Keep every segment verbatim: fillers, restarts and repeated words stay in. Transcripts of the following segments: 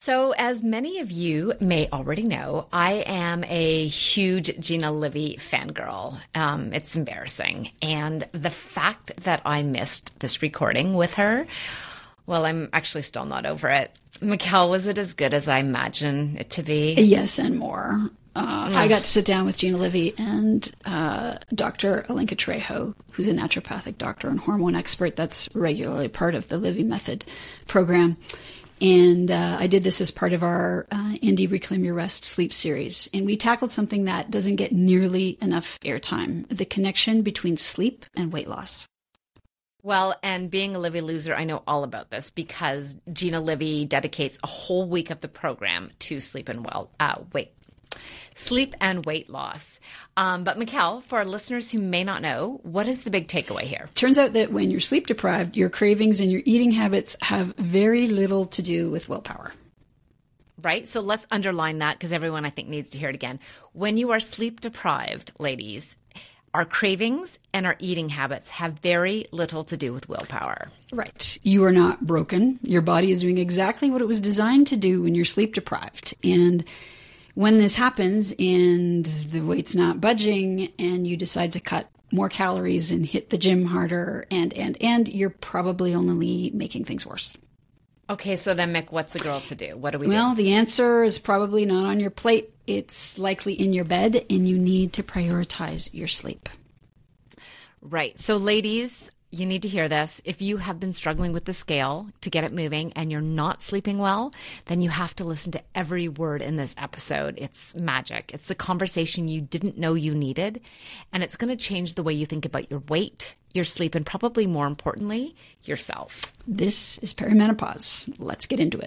So as many of you may already know, I am a huge Gina Livy fangirl. Um, it's embarrassing. And the fact that I missed this recording with her, well, I'm actually still not over it. Mikkel, was it as good as I imagine it to be? Yes, and more. Uh, mm. I got to sit down with Gina Livy and uh, Doctor Alenka Trejo, who's a naturopathic doctor and hormone expert that's regularly part of the Livy Method program. And uh, I did this as part of our uh, Indie Reclaim Your Rest sleep series. And we tackled something that doesn't get nearly enough airtime, the connection between sleep and weight loss. Well, and being a Livy loser, I know all about this because Gina Livy dedicates a whole week of the program to sleep and well, uh, weight. Sleep and weight loss. Um, but Mikkel, for our listeners who may not know, what is the big takeaway here? Turns out that when you're sleep deprived, your cravings and your eating habits have very little to do with willpower. Right? So let's underline that because everyone I think needs to hear it again. When you are sleep deprived, ladies, our cravings and our eating habits have very little to do with willpower. Right. You are not broken. Your body is doing exactly what it was designed to do when you're sleep deprived. And when this happens and the weight's not budging and you decide to cut more calories and hit the gym harder and, and, and, you're probably only making things worse. Okay, so then, Mick, what's a girl to do? What do we well, do? Well, the answer is probably not on your plate. It's likely in your bed, and you need to prioritize your sleep. Right. So, ladies, you need to hear this. If you have been struggling with the scale to get it moving and you're not sleeping well, then you have to listen to every word in this episode. It's magic. It's the conversation you didn't know you needed, and it's going to change the way you think about your weight, your sleep, and probably more importantly, yourself. This is Perimenopause. Let's get into it.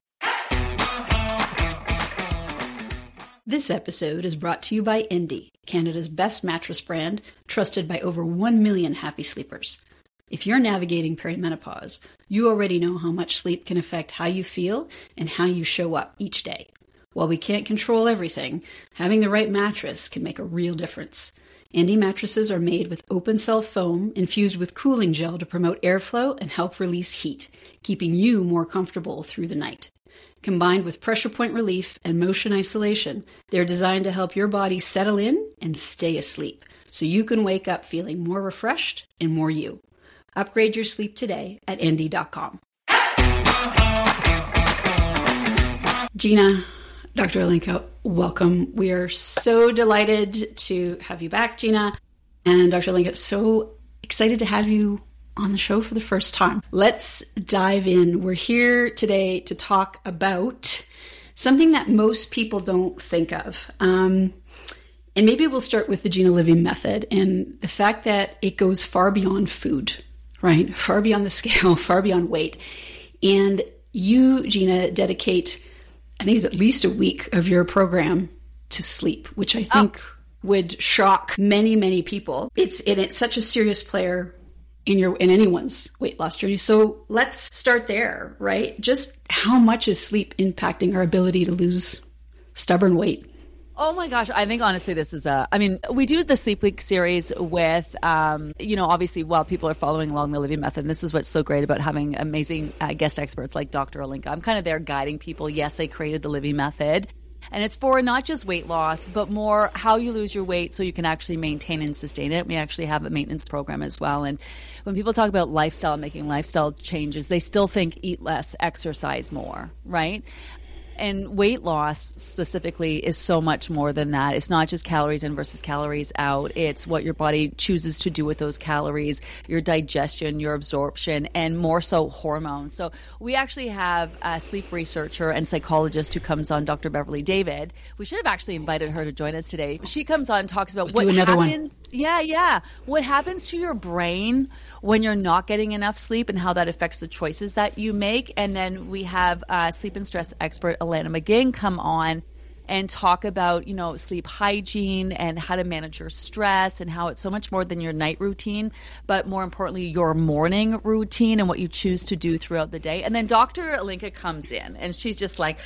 This episode is brought to you by Endy, Canada's best mattress brand, trusted by over one million happy sleepers. If you're navigating perimenopause, you already know how much sleep can affect how you feel and how you show up each day. While we can't control everything, having the right mattress can make a real difference. Endy mattresses are made with open-cell foam infused with cooling gel to promote airflow and help release heat, keeping you more comfortable through the night. Combined with pressure point relief and motion isolation, they're designed to help your body settle in and stay asleep, so you can wake up feeling more refreshed and more you. Upgrade your sleep today at endy dot com. Gina, Doctor Alenka, welcome. We are so delighted to have you back, Gina. And Doctor Alenka, so excited to have you on the show for the first time. Let's dive in. We're here today to talk about something that most people don't think of. Um, and maybe we'll start with the Gina Livy method and the fact that it goes far beyond food, right? Far beyond the scale, far beyond weight. And you, Gina, dedicate, I think it's at least a week of your program to sleep, which I think oh. would shock many, many people. It's and it's such a serious player in your in anyone's weight loss journey. So let's start there, right? Just how much is sleep impacting our ability to lose stubborn weight? Oh my gosh. I think honestly, this is a, I mean, we do the Sleep Week series with, um, you know, obviously while people are following along the Livy Method, and this is what's so great about having amazing uh, guest experts like Doctor Alenka. I'm kind of there guiding people. Yes, I created the Livy Method. And it's for not just weight loss, but more how you lose your weight so you can actually maintain and sustain it. We actually have a maintenance program as well. And when people talk about lifestyle, making lifestyle changes, they still think eat less, exercise more, right? And weight loss specifically is so much more than that. It's not just calories in versus calories out. It's what your body chooses to do with those calories, your digestion, your absorption, and more so hormones. So we actually have a sleep researcher and psychologist who comes on, Doctor Beverly David. We should have actually invited her to join us today. She comes on and talks about we'll what do another happens. One. Yeah, yeah. What happens to your brain when you're not getting enough sleep and how that affects the choices that you make. And then we have a sleep and stress expert, Alana McGinn, come on and talk about, you know, sleep hygiene and how to manage your stress and how it's so much more than your night routine, but more importantly, your morning routine and what you choose to do throughout the day. And then Doctor Alenka comes in and she's just like,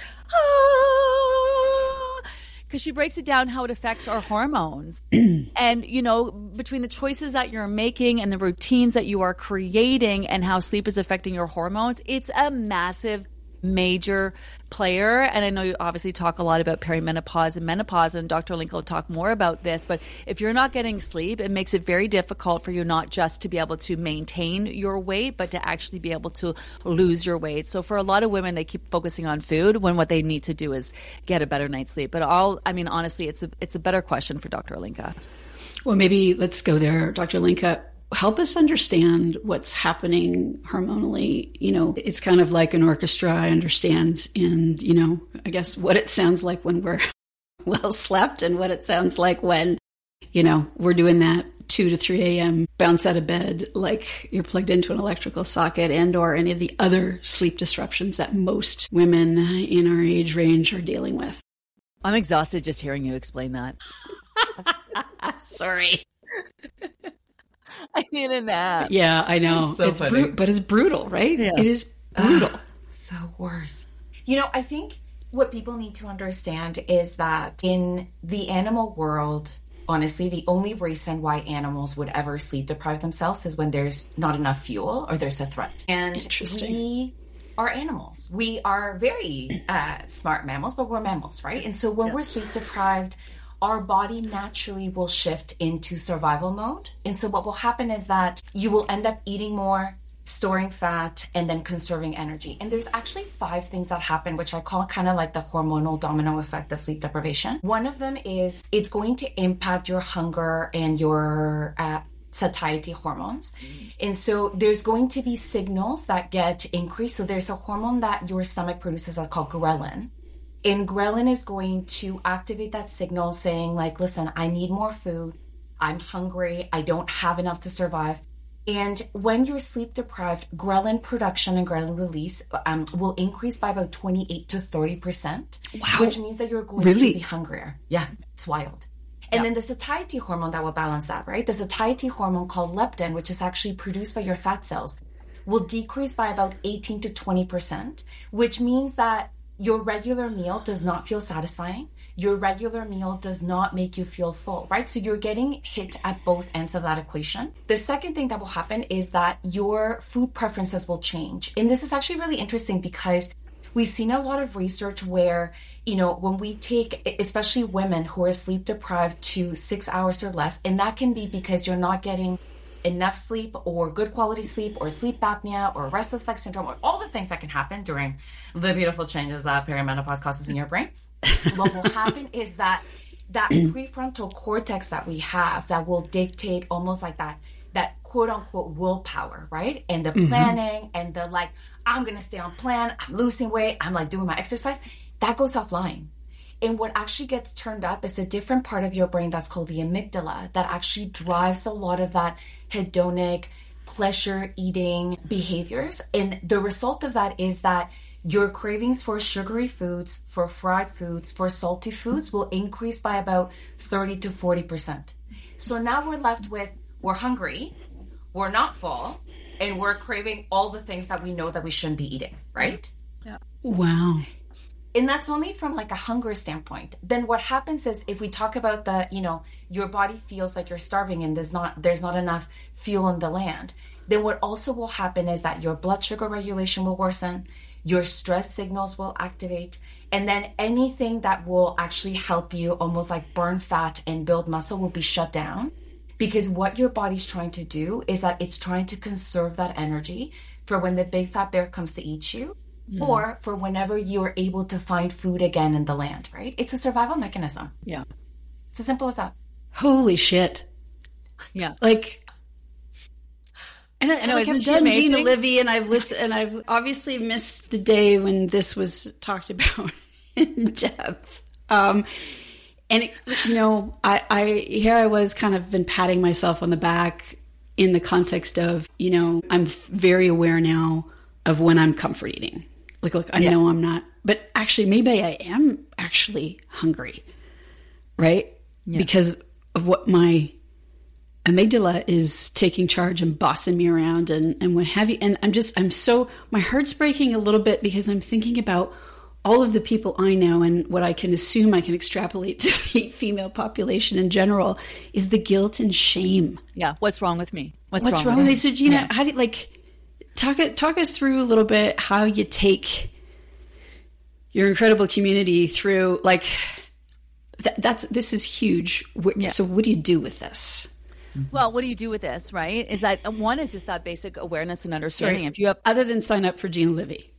ah, because she breaks it down how it affects our hormones. And, you know, between the choices that you're making and the routines that you are creating and how sleep is affecting your hormones, it's a massive major player. And I know you obviously talk a lot about perimenopause and menopause, and Doctor Olenka will talk more about this. But if you're not getting sleep, it makes it very difficult for you not just to be able to maintain your weight, but to actually be able to lose your weight. So for a lot of women, they keep focusing on food when what they need to do is get a better night's sleep. But all, I mean, honestly, it's a, it's a better question for Doctor Olenka. Well, maybe let's go there, Doctor Olenka. Help us understand what's happening hormonally. You know, it's kind of like an orchestra, I understand. And, you know, I guess what it sounds like when we're well slept and what it sounds like when, you know, we're doing that two to three a.m. bounce out of bed like you're plugged into an electrical socket, and or any of the other sleep disruptions that most women in our age range are dealing with. I'm exhausted just hearing you explain that. Sorry. I need a nap. Yeah, I know. It's so it's funny. bru- but it's brutal, right? Yeah. It is brutal. Ugh, it's the worst. You know, I think what people need to understand is that in the animal world, honestly, the only reason why animals would ever sleep deprive themselves is when there's not enough fuel or there's a threat. And Interesting. we are animals. We are very uh, smart mammals, but we're mammals, right? And so when yeah. we're sleep deprived, our body naturally will shift into survival mode. And so what will happen is that you will end up eating more, storing fat, and then conserving energy. And there's actually five things that happen, which I call kind of like the hormonal domino effect of sleep deprivation. One of them is it's going to impact your hunger and your uh, satiety hormones. Mm. And so there's going to be signals that get increased. So there's a hormone that your stomach produces called ghrelin. And ghrelin is going to activate that signal saying like, listen, I need more food. I'm hungry. I don't have enough to survive. And when you're sleep deprived, ghrelin production and ghrelin release um, will increase by about twenty-eight to thirty percent, wow. which means that you're going really? to be hungrier. Yeah, it's wild. And yeah. then the satiety hormone that will balance that, right? The satiety hormone called leptin, which is actually produced by your fat cells, will decrease by about eighteen to twenty percent, which means that your regular meal does not feel satisfying. Your regular meal does not make you feel full, right? So you're getting hit at both ends of that equation. The second thing that will happen is that your food preferences will change. And this is actually really interesting because we've seen a lot of research where, you know, when we take, especially women who are sleep deprived to six hours or less, and that can be because you're not getting enough sleep or good quality sleep or sleep apnea or restless leg syndrome or all the things that can happen during the beautiful changes that perimenopause causes in your brain. What will happen is that that prefrontal cortex that we have that will dictate almost like that, that quote unquote willpower, right? And the planning mm-hmm. and the like, I'm going to stay on plan. I'm losing weight. I'm like doing my exercise. That goes offline. And what actually gets turned up is a different part of your brain that's called the amygdala that actually drives a lot of that hedonic pleasure eating behaviors. And the result of that is that your cravings for sugary foods, for fried foods, for salty foods will increase by about thirty to forty percent. So now we're left with, we're hungry, we're not full, and we're craving all the things that we know that we shouldn't be eating, right? Yeah. Wow. And that's only from like a hunger standpoint. Then what happens is if we talk about the, you know, your body feels like you're starving and there's not there's not enough fuel in the land, then what also will happen is that your blood sugar regulation will worsen, your stress signals will activate, and then anything that will actually help you almost like burn fat and build muscle will be shut down. Because what your body's trying to do is that it's trying to conserve that energy for when the big fat bear comes to eat you. Mm. Or for whenever you're able to find food again in the land, right? It's a survival mechanism. Yeah. It's as simple as that. Holy shit. Yeah. Like, and I, I know, like I've done Gina Livy, and I've listened, and I've obviously missed the day when this was talked about in depth. Um, and, it, you know, I, I, here I was kind of been patting myself on the back in the context of, you know, I'm very aware now of when I'm comfort eating. Like, look, I yeah. know I'm not, but actually maybe I am actually hungry, right? Yeah. Because of what my amygdala is taking charge and bossing me around and, and what have you. And I'm just, I'm so, my heart's breaking a little bit because I'm thinking about all of the people I know and what I can assume I can extrapolate to the female population in general is the guilt and shame. Yeah. What's wrong with me? What's, What's wrong, wrong with me? me? So, Gina, yeah. how do you, like, talk, talk us through a little bit how you take your incredible community through like, th- that's, this is huge. Yeah. So what do you do with this? Well, what do you do with this, right? Is that one is just that basic awareness and understanding. Sorry. If you have other than sign up for Gina Livy,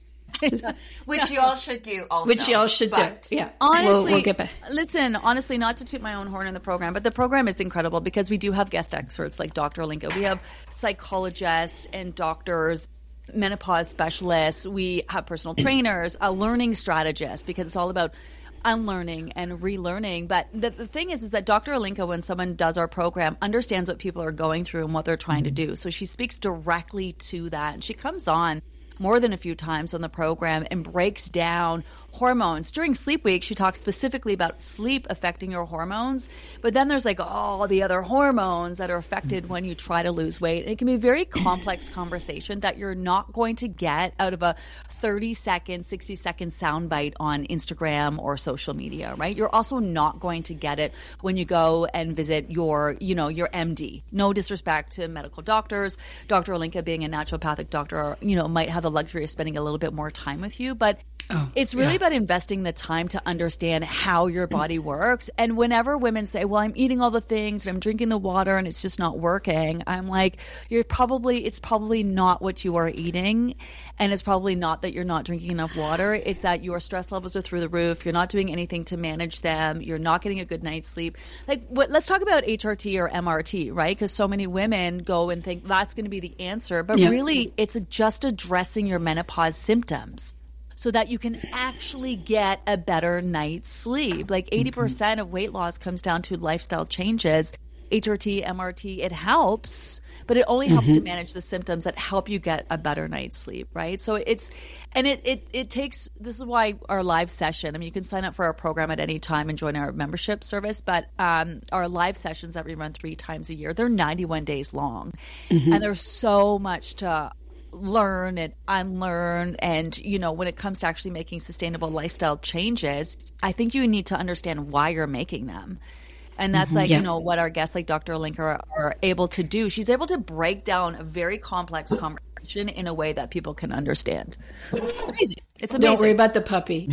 which you all should do also. Which you all should but do. Yeah. Honestly, we'll, we'll get back. Listen, honestly, not to toot my own horn in the program, but the program is incredible because we do have guest experts like Doctor Alinka. We have psychologists and doctors, menopause specialists. We have personal trainers, a learning strategist, because it's all about unlearning and relearning. But the, the thing is, is that Doctor Alinka, when someone does our program, understands what people are going through and what they're trying mm-hmm. to do. So she speaks directly to that. And she comes on more than a few times on the program and breaks down hormones. During Sleep Week, she talks specifically about sleep affecting your hormones, but then there's like all the other hormones that are affected when you try to lose weight. It can be a very complex conversation that you're not going to get out of a thirty second, sixty second soundbite on Instagram or social media, right? You're also not going to get it when you go and visit your, you know, your M D. No disrespect to medical doctors. Doctor Alinka, being a naturopathic doctor, you know, might have the luxury of spending a little bit more time with you, but Oh, it's really yeah. about investing the time to understand how your body works. And whenever women say, well, I'm eating all the things and I'm drinking the water and it's just not working, I'm like, you're probably, it's probably not what you are eating. And it's probably not that you're not drinking enough water. It's that your stress levels are through the roof. You're not doing anything to manage them. You're not getting a good night's sleep. Like, what, let's talk about H R T or M R T, right? Because so many women go and think that's going to be the answer. But yeah. really, it's just addressing your menopause symptoms, so that you can actually get a better night's sleep. Like eighty percent of weight loss comes down to lifestyle changes. H R T, M R T, it helps, but it only helps mm-hmm. to manage the symptoms that help you get a better night's sleep, right? So it's, and it, it, it takes, this is why our live session, I mean, you can sign up for our program at any time and join our membership service, but um, our live sessions that we run three times a year, they're ninety-one days long. Mm-hmm. And there's so much to learn and unlearn. And, you know, when it comes to actually making sustainable lifestyle changes, I think you need to understand why you're making them. And that's mm-hmm, like, yeah. you know, what our guests like Doctor Alinka are, are able to do. She's able to break down a very complex conversation in a way that people can understand. It's amazing. It's amazing. Don't worry about the puppy.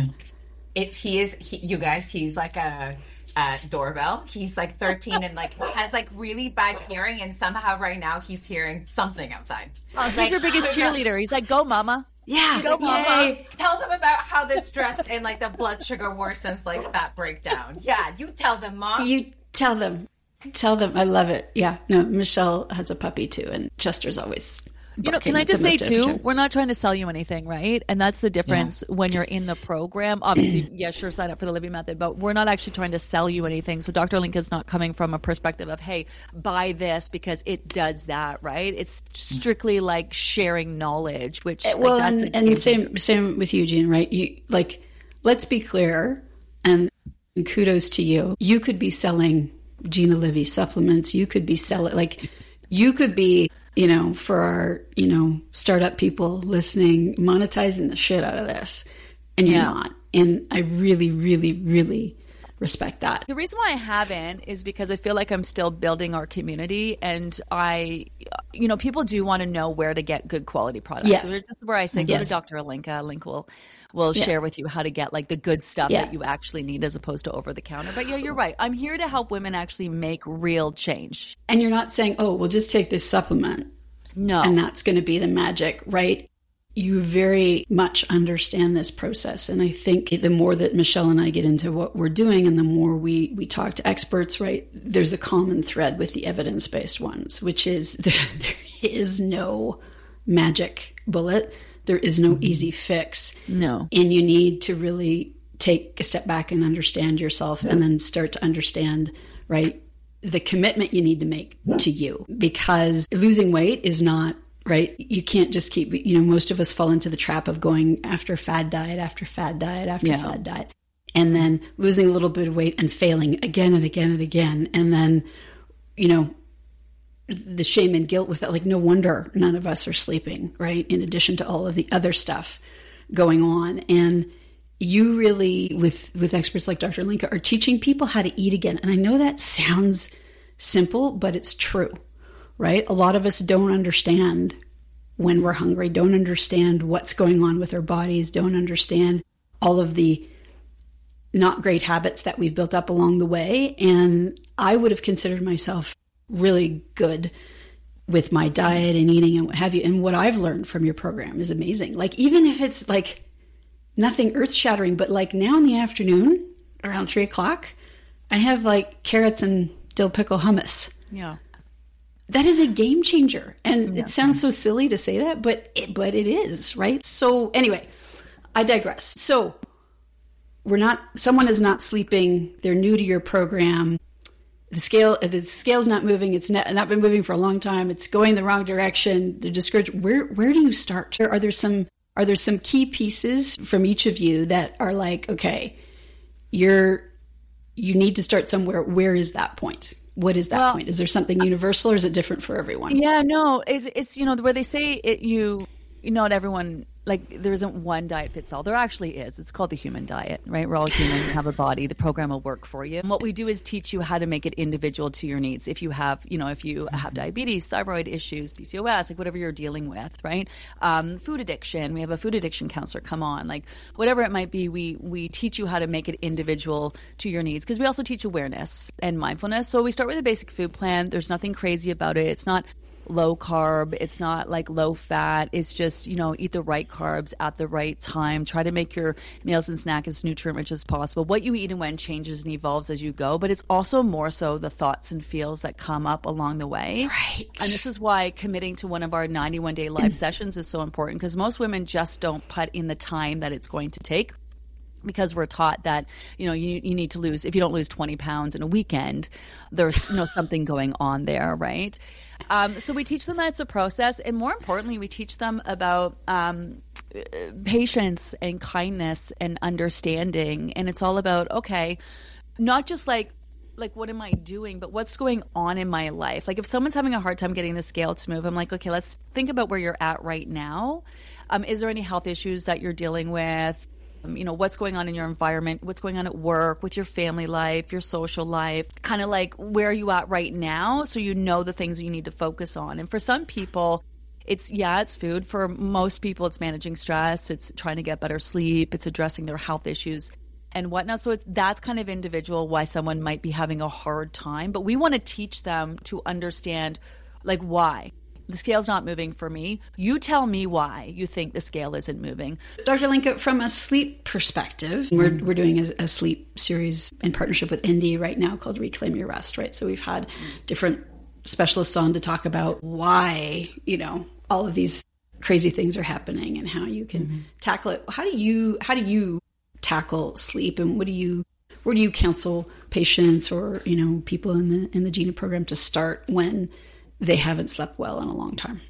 If he is, he, you guys, he's like a... Uh, doorbell. He's like thirteen and like has like really bad hearing, and somehow right now he's hearing something outside. Oh, he's like, your biggest cheerleader. He's like, "Go, mama! Yeah, go, mama!" Yay. Tell them about how the stress and like the blood sugar worsens like that breakdown. Yeah, you tell them, Mom. You tell them. Tell them. I love it. Yeah. No, Michelle has a puppy too, and Chester's always. You know, can I just say too, we're not trying to sell you anything, right? And that's the difference yeah. when you're in the program. Obviously, yeah, sure, sign up for the Living Method, but we're not actually trying to sell you anything. So Doctor Alinka is not coming from a perspective of, hey, buy this because it does that, right? It's strictly like sharing knowledge, which well, like, that's and, and same same with you, Jean, right? You like, let's be clear, and kudos to you. You could be selling Gina Livy supplements. You could be selling like, you could be. You know, for our, you know, startup people listening, monetizing the shit out of this. And you're yeah. not. And I really, really, really respect that. The reason why I haven't is because I feel like I'm still building our community. And I, you know, people do want to know where to get good quality products. Yes. So it's just where I say, go yes. to Doctor Alinka. Link will will yeah. share with you how to get like the good stuff yeah. that you actually need as opposed to over the counter. But yeah, you're right. I'm here to help women actually make real change. And you're not saying, oh, we'll just take this supplement. No. And that's going to be the magic, right? You very much understand this process. And I think the more that Michelle and I get into what we're doing and the more we, we talk to experts, right, there's a common thread with the evidence-based ones, which is there, there is no magic bullet. There is no easy fix. No. And you need to really take a step back and understand yourself and then start to understand, right, the commitment you need to make to you. Because losing weight is not, right, you can't just keep, you know, most of us fall into the trap of going after fad diet, after fad diet, after yeah. fad diet, and then losing a little bit of weight and failing again and again and again. And then, you know, the shame and guilt with that, like, no wonder none of us are sleeping, right? In addition to all of the other stuff going on. And you really, with, with experts like Doctor Alinka, are teaching people how to eat again. And I know that sounds simple, but it's true, right? A lot of us don't understand when we're hungry, don't understand what's going on with our bodies, don't understand all of the not great habits that we've built up along the way. And I would have considered myself really good with my diet and eating and what have you. And what I've learned from your program is amazing. Like, even if it's like nothing earth shattering, but like now in the afternoon around three o'clock, I have like carrots and dill pickle hummus. Yeah. That is a game changer. And yeah. It sounds so silly to say that, but it, but it is, right? So anyway, I digress. So we're not, someone is not sleeping. They're new to your program. The scale, the scale's not moving. It's not, not been moving for a long time. It's going the wrong direction. They're discouraged. Where, where do you start? Are there some, are there some key pieces from each of you that are like, okay, you're, you need to start somewhere. Where is that point? What is that well, point? Is there something universal, or is it different for everyone? Yeah, no, it's, it's you know, where they say it, you, you know, not everyone, like, there isn't one diet fits all. There actually is. It's called the human diet, right? We're all human, have a body. The program will work for you. And what we do is teach you how to make it individual to your needs. If you have, you know, if you have diabetes, thyroid issues, P C O S, like whatever you're dealing with, right? Um, food addiction. We have a food addiction counselor come on. Like, whatever it might be, we we teach you how to make it individual to your needs, because we also teach awareness and mindfulness. So we start with a basic food plan. There's nothing crazy about it. It's not low carb. It's not like low fat. It's just, you know, eat the right carbs at the right time. Try to make your meals and snacks as nutrient rich as possible. What you eat and when changes and evolves as you go, but it's also more so the thoughts and feels that come up along the way. Right. And this is why committing to one of our ninety-one day live sessions is so important, because most women just don't put in the time that it's going to take. Because we're taught that, you know, you, you need to lose, if you don't lose twenty pounds in a weekend, there's, you know, something going on there, right? Um, so we teach them that it's a process. And more importantly, we teach them about um, patience and kindness and understanding. And it's all about, okay, not just like, like, what am I doing, but what's going on in my life? Like, if someone's having a hard time getting the scale to move, I'm like, okay, let's think about where you're at right now. Um, is there any health issues that you're dealing with? You know, what's going on in your environment, what's going on at work, with your family life, your social life, kind of like where are you at right now, so you know the things you need to focus on. And for some people, it's, yeah, it's food. For most people, it's managing stress, it's trying to get better sleep, it's addressing their health issues and whatnot. So it's, that's kind of individual why someone might be having a hard time. But we want to teach them to understand, like, why. The scale's not moving for me. You tell me why you think the scale isn't moving. Doctor Linka, from a sleep perspective, we're, we're doing a, a sleep series in partnership with Indy right now called Reclaim Your Rest, right? So we've had different specialists on to talk about why, you know, all of these crazy things are happening and how you can mm-hmm. tackle it. How do you, how do you tackle sleep, and what do you, where do you counsel patients or, you know, people in the, in the GINA program to start when they haven't slept well in a long time?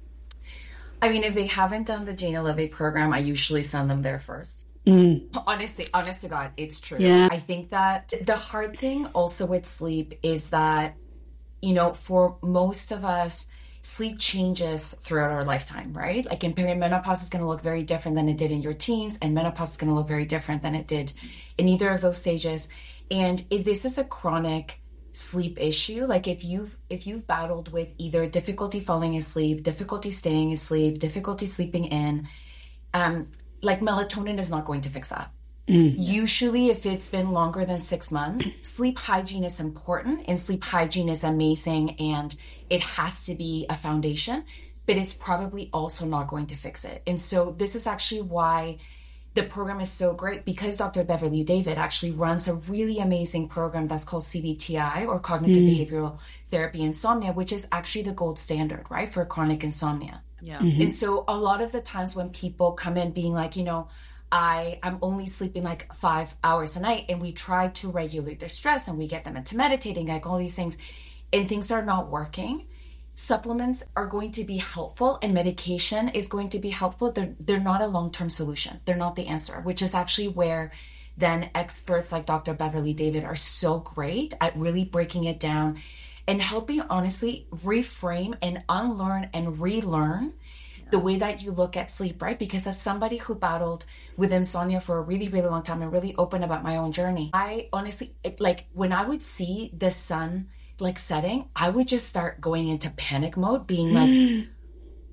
I mean, if they haven't done the GINA Levy program, I usually send them there first. Mm. Honestly, honest to God, it's true. Yeah. I think that the hard thing also with sleep is that, you know, for most of us, sleep changes throughout our lifetime, right? Like in perimenopause is going to look very different than it did in your teens, and menopause is going to look very different than it did in either of those stages. And if this is a chronic sleep issue, like if you've if you've battled with either difficulty falling asleep, difficulty staying asleep, difficulty sleeping in, um like melatonin is not going to fix that. Mm. Usually if it's been longer than six months, sleep hygiene is important, and sleep hygiene is amazing, and it has to be a foundation, but it's probably also not going to fix it. And so this is actually why the program is so great, because Doctor Beverly David actually runs a really amazing program that's called C B T I, or Cognitive mm. Behavioral Therapy Insomnia, which is actually the gold standard, right, for chronic insomnia. Yeah. Mm-hmm. And so a lot of the times when people come in being like, you know, I, I'm only sleeping like five hours a night, and we try to regulate their stress and we get them into meditating, like all these things, and things are not working. Supplements are going to be helpful, and medication is going to be helpful. They're, they're not a long-term solution. They're not the answer, which is actually where then experts like Doctor Beverly David are so great at really breaking it down and helping, honestly, reframe and unlearn and relearn the way that you look at sleep, right? Because as somebody who battled with insomnia for a really, really long time and really open about my own journey, I honestly, it, like when I would see the sun like setting, I would just start going into panic mode, being like,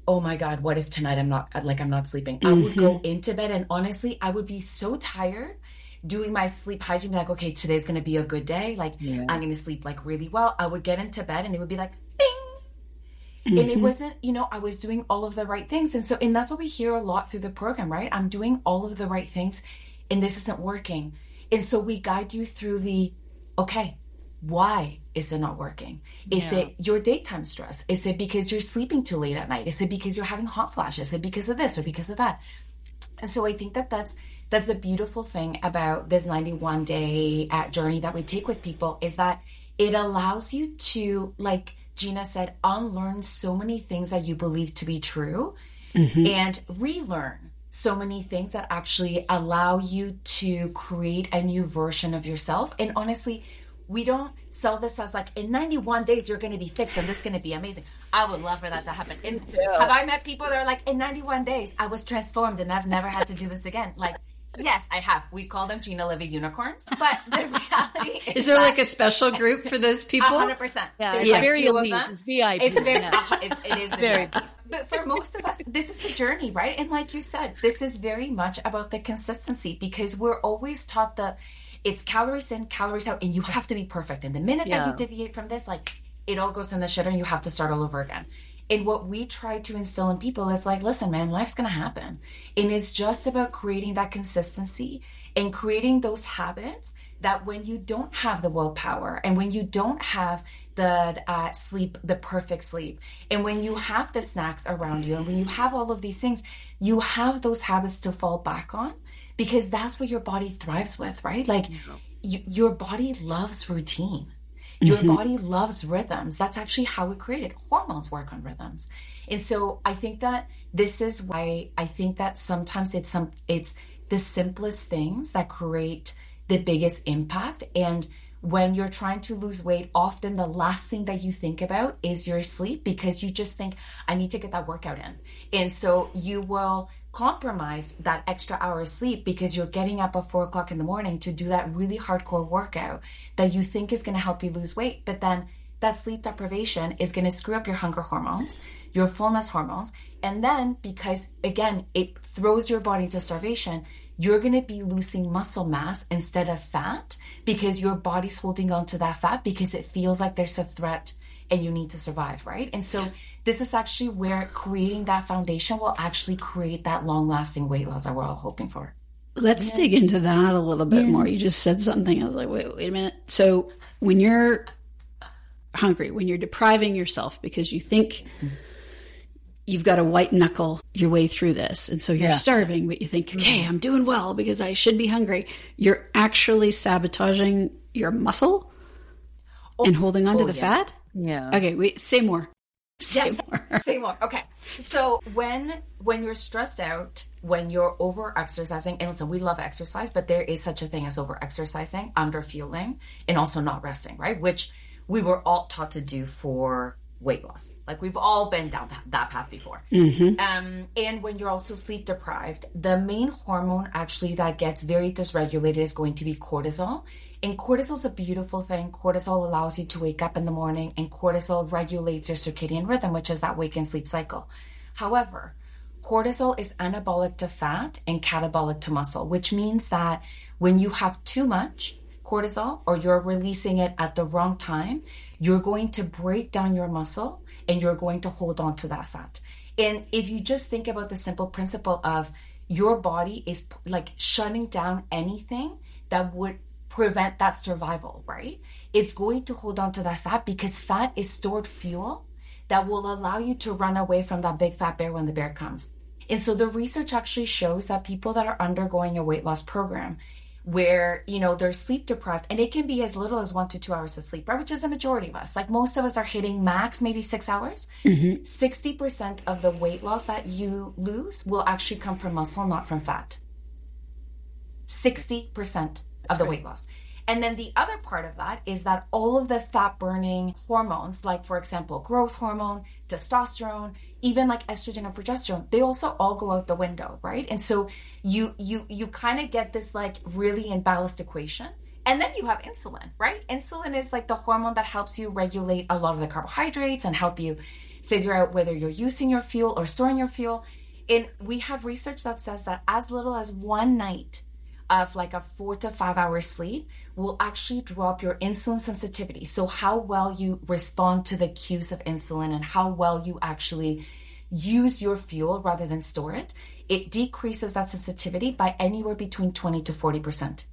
oh my God, what if tonight I'm not, like, I'm not sleeping? Mm-hmm. I would go into bed and honestly, I would be so tired doing my sleep hygiene, be like, okay, today's going to be a good day. Like, yeah. I'm going to sleep like really well. I would get into bed and it would be like, ding. Mm-hmm. And it wasn't, you know, I was doing all of the right things. And so, and that's what we hear a lot through the program, right? I'm doing all of the right things and this isn't working. And so we guide you through the, okay, why is it not working? Is yeah. it your daytime stress? Is it because you're sleeping too late at night? Is it because you're having hot flashes? Is it because of this or because of that? And so I think that that's, that's a beautiful thing about this ninety-one day uh, journey that we take with people, is that it allows you to, like Gina said, unlearn so many things that you believe to be true mm-hmm. and relearn so many things that actually allow you to create a new version of yourself. And honestly, we don't sell this as like, in ninety-one days, you're going to be fixed and this is going to be amazing. I would love for that to happen. And yeah. have I met people that are like, in ninety-one days, I was transformed and I've never had to do this again? Like, yes, I have. We call them Gina Living Unicorns. But the reality is, is there like a special group for those people? one hundred percent. Yeah, it's like very elite. It's V I P. It's very, yeah. uh, it's, it is the very. V I Ps. But for most of us, this is a journey, right? And like you said, this is very much about the consistency, because we're always taught the, it's calories in, calories out, and you have to be perfect. And the minute yeah. that you deviate from this, like, it all goes in the shitter and you have to start all over again. And what we try to instill in people, it's like, listen, man, life's going to happen. And it's just about creating that consistency and creating those habits that when you don't have the willpower and when you don't have the uh, sleep, the perfect sleep, and when you have the snacks around you and when you have all of these things, you have those habits to fall back on, because that's what your body thrives with, right? Like mm-hmm. y- your body loves routine. Your mm-hmm. body loves rhythms. That's actually how we created. Hormones work on rhythms. And so I think that this is why I think that sometimes it's some it's the simplest things that create the biggest impact. And when you're trying to lose weight, often the last thing that you think about is your sleep, because you just think, I need to get that workout in. And so you will compromise that extra hour of sleep because you're getting up at four o'clock in the morning to do that really hardcore workout that you think is going to help you lose weight. But then that sleep deprivation is going to screw up your hunger hormones, your fullness hormones. And then because, again, it throws your body into starvation, you're going to be losing muscle mass instead of fat, because your body's holding on to that fat because it feels like there's a threat and you need to survive, right? And so this is actually where creating that foundation will actually create that long-lasting weight loss that we're all hoping for. Let's yes. dig into that a little bit yes. more. You just said something. I was like, wait, wait a minute. So when you're hungry, when you're depriving yourself because you think you've got to white knuckle your way through this, and so you're yeah. starving, but you think, okay, I'm doing well because I should be hungry. You're actually sabotaging your muscle oh, and holding on oh, to the yes. fat? Yeah. Okay, wait, say more. Say yes, more. Say more. Okay. So when when you're stressed out, when you're over exercising, and listen, we love exercise, but there is such a thing as over exercising, under fueling, and also not resting, right? Which we were all taught to do for weight loss. Like we've all been down that, that path before. Mm-hmm. Um, and when you're also sleep deprived, the main hormone actually that gets very dysregulated is going to be cortisol. And cortisol is a beautiful thing. Cortisol allows you to wake up in the morning, and cortisol regulates your circadian rhythm, which is that wake and sleep cycle. However, cortisol is anabolic to fat and catabolic to muscle, which means that when you have too much cortisol or you're releasing it at the wrong time, you're going to break down your muscle and you're going to hold on to that fat. And if you just think about the simple principle of your body is like shutting down anything that would prevent that survival, right? It's going to hold on to that fat because fat is stored fuel that will allow you to run away from that big fat bear when the bear comes. And so the research actually shows that people that are undergoing a weight loss program where, you know, they're sleep deprived, and it can be as little as one to two hours of sleep, right? Which is the majority of us. Like most of us are hitting max maybe six hours. Mm-hmm. sixty percent of the weight loss that you lose will actually come from muscle, not from fat. sixty percent of the weight loss. And then the other part of that is that all of the fat burning hormones, like for example, growth hormone, testosterone, even like estrogen and progesterone, they also all go out the window, right? And so you you you kind of get this like really imbalanced equation. And then you have insulin, right? Insulin is like the hormone that helps you regulate a lot of the carbohydrates and help you figure out whether you're using your fuel or storing your fuel. And we have research that says that as little as one night of like a four to five hour sleep will actually drop your insulin sensitivity. So how well you respond to the cues of insulin and how well you actually use your fuel rather than store it. It decreases that sensitivity by anywhere between twenty to forty percent.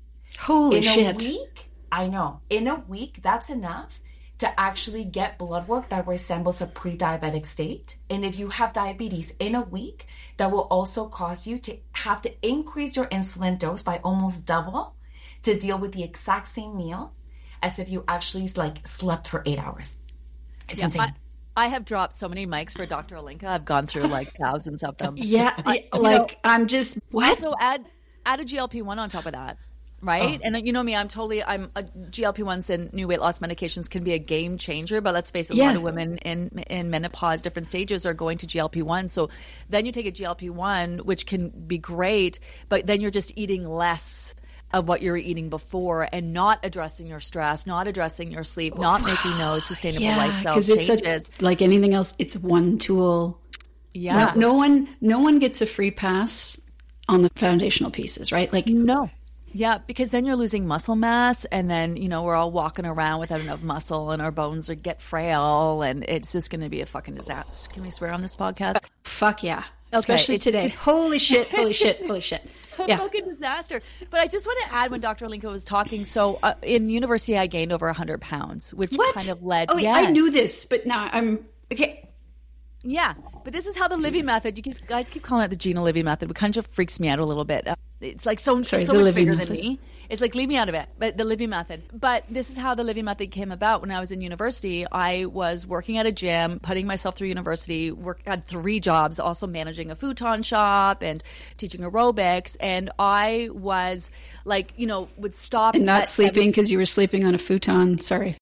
Holy in shit. a week, I know. In a week, that's enough to actually get blood work that resembles a pre-diabetic state. And if you have diabetes in a week, that will also cause you to have to increase your insulin dose by almost double to deal with the exact same meal as if you actually like slept for eight hours. It's yeah, insane. I, I have dropped so many mics for Doctor Alinka. I've gone through like thousands of them. Yeah, I, like know, I'm just what? Also add add a G L P one on top of that. Right. Oh. And you know me, I'm totally, I'm a G L P ones and new weight loss medications can be a game changer, but let's face it, yeah. a lot of women in, in menopause, different stages are going to G L P one. So then you take a G L P one, which can be great, but then you're just eating less of what you were eating before and not addressing your stress, not addressing your sleep, not making those sustainable yeah, lifestyle it's changes. A, like anything else, it's one tool. Yeah. No, no one, no one gets a free pass on the foundational pieces, right? Like no. Yeah, because then you're losing muscle mass and then, you know, we're all walking around without enough muscle and our bones are get frail and it's just going to be a fucking disaster. Can we swear on this podcast? Fuck yeah. Okay, especially today. Holy shit, holy shit, holy shit. Yeah. Fucking disaster. But I just want to add when Doctor Alinka was talking, so uh, in university I gained over one hundred pounds, which what? kind of led... Oh, wait, yes. I knew this, but now I'm... Okay. Yeah, but this is how the Livy method, you guys keep calling it the Gina Livy method, which kind of freaks me out a little bit. Uh, it's like so, Sorry, so much Livy bigger method. than me. It's like, leave me out of it, but the Livy method. But this is how the Livy method came about. When I was in university, I was working at a gym, putting myself through university, work, had three jobs, also managing a futon shop and teaching aerobics. And I was like, you know, would stop. And not at, sleeping because you were sleeping on a futon. Sorry.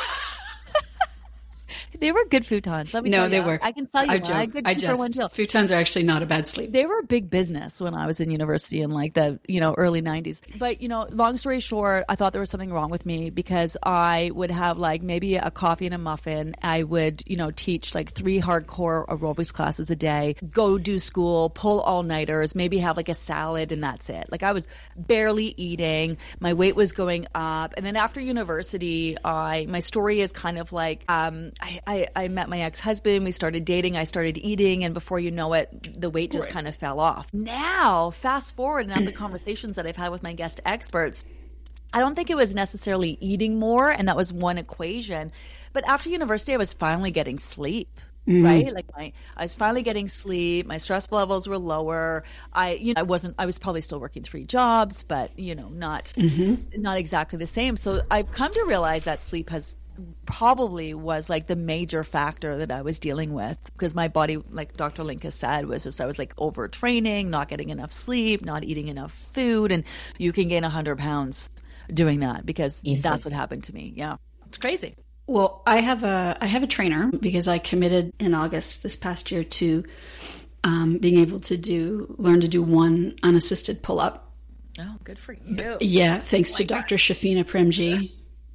They were good futons. Let me no, tell they you. were. I can tell you. I one. joke. I good I two just, for one deal. Futons are actually not a bad sleep. They were a big business when I was in university in like the, you know, early nineties. But, you know, long story short, I thought there was something wrong with me because I would have like maybe a coffee and a muffin. I would, you know, teach like three hardcore aerobics classes a day, go do school, pull all-nighters, maybe have like a salad and that's it. Like I was barely eating. My weight was going up. And then after university, I, my story is kind of like, um, I, I, I met my ex-husband, we started dating, I started eating, and before you know it, the weight just right. kind of fell off. Now, fast forward, and now the conversations that I've had with my guest experts, I don't think it was necessarily eating more, and that was one equation. But after university, I was finally getting sleep. Mm-hmm. Right? Like my, I was finally getting sleep. My stress levels were lower. I, you know, I wasn't, I was probably still working three jobs, but you know, not, mm-hmm. not exactly the same. So I've come to realize that sleep has probably was like the major factor that I was dealing with because my body, like Doctor Alinka said, was just, I was like overtraining, not getting enough sleep, not eating enough food. And you can gain a hundred pounds doing that because Easily. That's what happened to me. Yeah. It's crazy. Well, I have a I have a trainer because I committed in August this past year to um, being able to do learn to do one unassisted pull up. Oh, good for you! Yeah, thanks oh to Doctor Shafina Premji.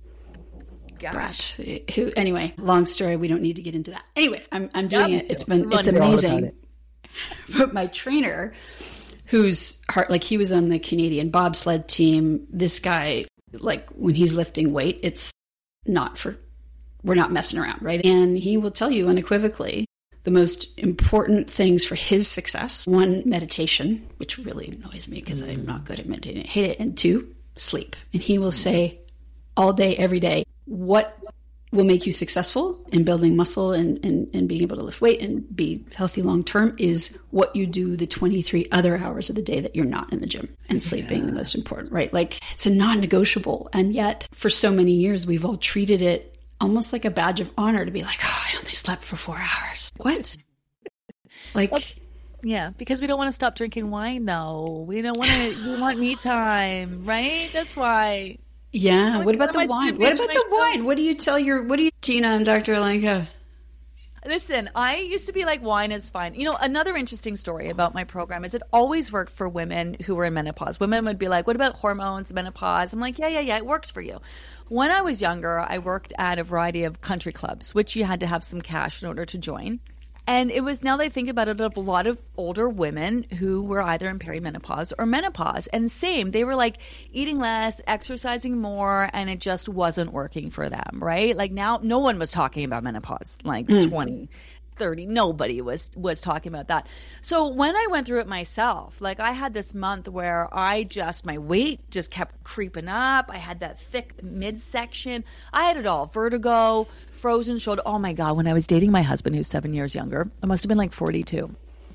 Gosh, Brat, who anyway? Long story. We don't need to get into that. Anyway, I'm I'm doing yeah, it. It's been it's amazing. It. But my trainer, who's heart like he was on the Canadian bobsled team. This guy, like when he's lifting weight, it's not for. We're not messing around, right? And he will tell you unequivocally the most important things for his success. One, meditation, which really annoys me because mm. I'm not good at meditating. I hate it. And two, sleep. And he will say all day, every day, what will make you successful in building muscle and, and, and being able to lift weight and be healthy long-term is what you do the twenty-three other hours of the day that you're not in the gym, and sleep yeah. being the most important, right? Like it's a non-negotiable. And yet for so many years, we've all treated it almost like a badge of honor to be like, oh, I only slept for four hours. What? Like, well, yeah, because we don't want to stop drinking wine, though. We don't want to. We want me time, right? That's why. Yeah. Like, what about the wine? What about the wine? What do you tell your? What do you, Gina and Doctor Alinka? Listen, I used to be like, wine is fine. You know, another interesting story about my program is it always worked for women who were in menopause. Women would be like, what about hormones, menopause? I'm like, yeah, yeah, yeah, it works for you. When I was younger, I worked at a variety of country clubs, which you had to have some cash in order to join. And it was, now that I think about it, of a lot of older women who were either in perimenopause or menopause. And same, they were like eating less, exercising more, and it just wasn't working for them, right? Like now, no one was talking about menopause, like mm. twenty, thirty, nobody was was talking about that. So when I went through it myself, like I had this month where I just, my weight just kept creeping up. I had that thick midsection. I had it all. Vertigo, frozen shoulder. Oh my God, when I was dating my husband, who's seven years younger, I must have been like forty-two.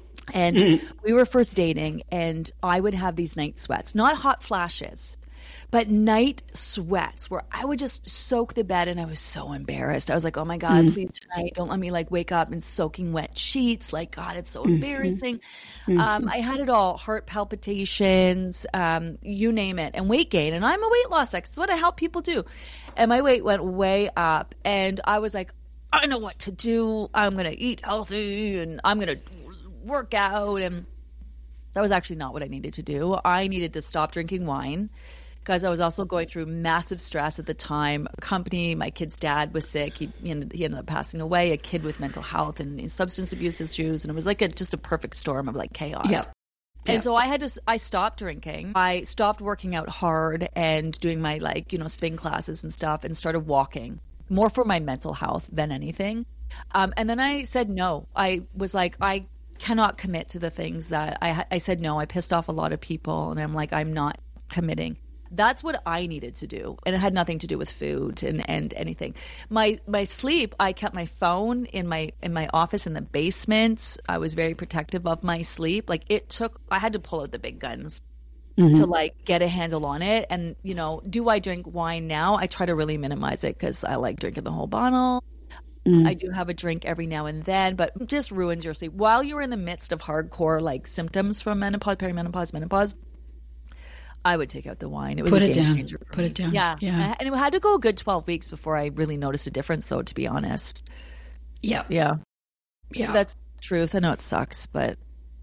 And we were first dating, and I would have these night sweats, not hot flashes, but night sweats where I would just soak the bed, and I was so embarrassed. I was like, oh my God, mm. please tonight, don't let me like wake up in soaking wet sheets. Like, God, it's so embarrassing. Mm-hmm. Um, I had it all, heart palpitations, um, you name it, and weight gain. And I'm a weight loss expert. It's what I help people do. And my weight went way up, and I was like, I know what to do. I'm going to eat healthy, and I'm going to work out. And that was actually not what I needed to do. I needed to stop drinking wine, because I was also going through massive stress at the time. Company, my kid's dad was sick. He, he, ended, he ended up passing away, a kid with mental health and substance abuse issues. And it was like a, just a perfect storm of like chaos. Yeah. And yeah. so I had to, I stopped drinking. I stopped working out hard and doing my like, you know, spin classes and stuff, and started walking more for my mental health than anything. Um, and then I said no. I was like, I cannot commit to the things that I, I said no. I pissed off a lot of people, and I'm like, I'm not committing. That's what I needed to do. And it had nothing to do with food and, and anything. My my sleep, I kept my phone in my in my office in the basement. I was very protective of my sleep. Like it took, I had to pull out the big guns mm-hmm. to like get a handle on it. And, you know, do I drink wine now? I try to really minimize it because I like drinking the whole bottle. Mm. I do have a drink every now and then, but it just ruins your sleep. While you're in the midst of hardcore like symptoms from menopause, perimenopause, menopause, I would take out the wine. It was Put a it game down. changer for Put me. it down. Yeah. Yeah. And it had to go a good twelve weeks before I really noticed a difference, though, to be honest. Yeah. Yeah. Yeah. So that's the truth. I know it sucks, but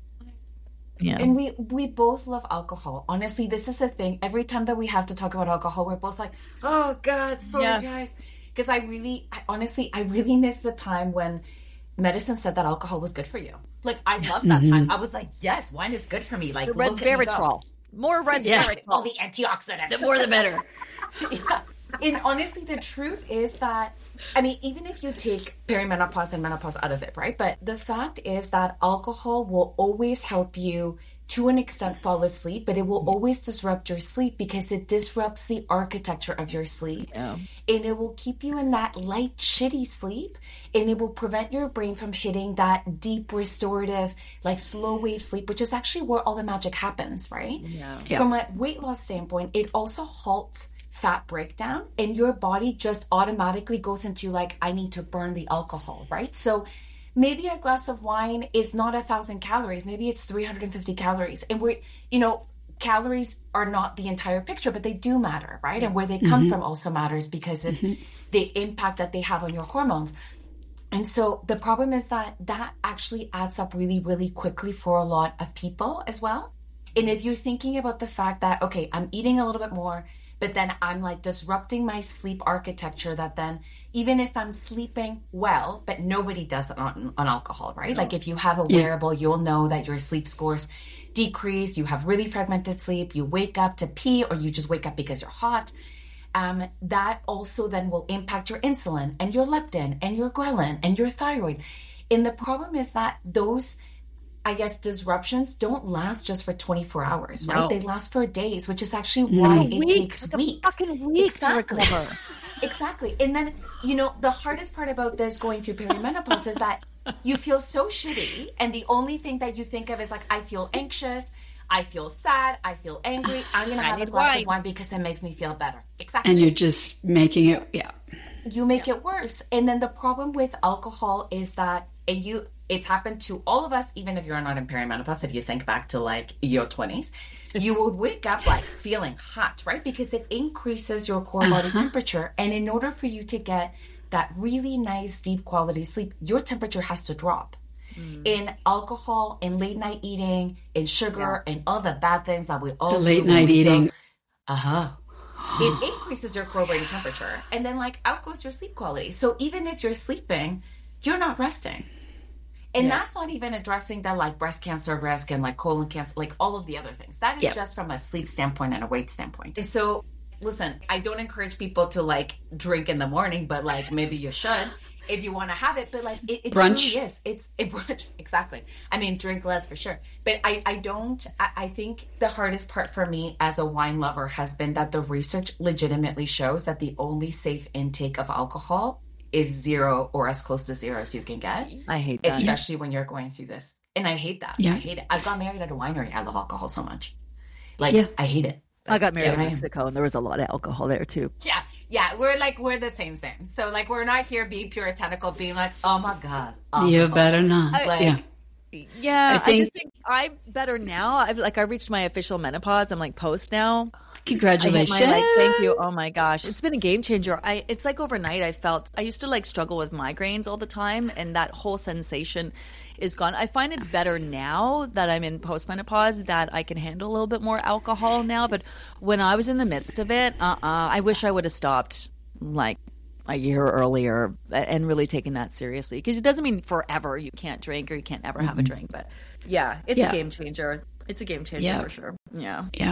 yeah. And we we both love alcohol. Honestly, this is a thing. Every time that we have to talk about alcohol, we're both like, oh, God, sorry, yeah. guys. Because I really, I, honestly, I really miss the time when medicine said that alcohol was good for you. Like, I love that mm-hmm. time. I was like, yes, wine is good for me. Like, resveratrol. More resveratrol. Yeah. All the antioxidants. The more the better. Yeah. And honestly, the truth is that, I mean, even if you take perimenopause and menopause out of it, right? But the fact is that alcohol will always help you to an extent fall asleep, but it will always disrupt your sleep because it disrupts the architecture of your sleep. Yeah. And it will keep you in that light, shitty sleep, and it will prevent your brain from hitting that deep, restorative, like slow wave sleep, which is actually where all the magic happens, right? Yeah. Yeah. From a weight loss standpoint, it also halts fat breakdown, and your body just automatically goes into like, I need to burn the alcohol, right? So maybe a glass of wine is not a thousand calories. Maybe it's three hundred fifty calories. And we're, you know, calories are not the entire picture, but they do matter, right? And where they come mm-hmm. from also matters because of mm-hmm. the impact that they have on your hormones. And so the problem is that that actually adds up really, really quickly for a lot of people as well. And if you're thinking about the fact that, okay, I'm eating a little bit more, but then I'm like disrupting my sleep architecture, that then even if I'm sleeping well, but nobody does it on, on alcohol, right? No. Like if you have a wearable, yeah. you'll know that your sleep scores decrease, you have really fragmented sleep, you wake up to pee, or you just wake up because you're hot. Um, that also then will impact your insulin and your leptin and your ghrelin and your thyroid. And the problem is that those, I guess, disruptions don't last just for twenty-four hours, right? No. They last for days, which is actually why no. it weeks, takes like weeks. A fucking weeks exactly. to recover. Exactly. And then, you know, the hardest part about this going through perimenopause is that you feel so shitty, and the only thing that you think of is like, I feel anxious, I feel sad, I feel angry, I'm going to have a glass wine. of wine because it makes me feel better. Exactly. And you're just making it, yeah. You make yeah. it worse. And then the problem with alcohol is that, and you, it's happened to all of us, even if you're not in perimenopause, if you think back to like your twenties, you would wake up like feeling hot, right? Because it increases your core body uh-huh. temperature. And in order for you to get that really nice, deep quality sleep, your temperature has to drop. Mm. In alcohol, in late night eating, in sugar, yeah. and all the bad things that we all the do. late night eating. Uh huh. It increases your core brain temperature, and then like out goes your sleep quality. So even if you're sleeping, you're not resting. And yeah. that's not even addressing the like breast cancer risk and like colon cancer, like all of the other things. That is yep. just from a sleep standpoint and a weight standpoint. And so, listen, I don't encourage people to like drink in the morning, but like maybe you should if you want to have it. But like it, it brunch. truly is. It's a brunch. Exactly. I mean, drink less for sure. But I, I don't, I, I think the hardest part for me as a wine lover has been that the research legitimately shows that the only safe intake of alcohol is zero or as close to zero as you can get. I hate that. Especially when you're going through this. And I hate that. Yeah. I hate it. I got married at a winery. I love alcohol so much. Like, yeah. I hate it. I got married yeah, in Mexico and there was a lot of alcohol there too. Yeah. Yeah. We're like, we're the same thing. So like, we're not here being puritanical, being like, oh my God. Alcohol. You better not. Like, yeah. Yeah, I, think, I just think I'm better now. I've like I reached my official menopause. I'm like post now. Congratulations! My, like, thank you. Oh my gosh, it's been a game changer. I it's like overnight. I felt I used to like struggle with migraines all the time, and that whole sensation is gone. I find it's better now that I'm in postmenopause that I can handle a little bit more alcohol now. But when I was in the midst of it, uh, uh I wish I would have stopped like a year earlier and really taking that seriously, because it doesn't mean forever you can't drink or you can't ever have mm-hmm. a drink, but yeah, it's yeah. a game changer. It's a game changer yeah. for sure. Yeah. Yeah.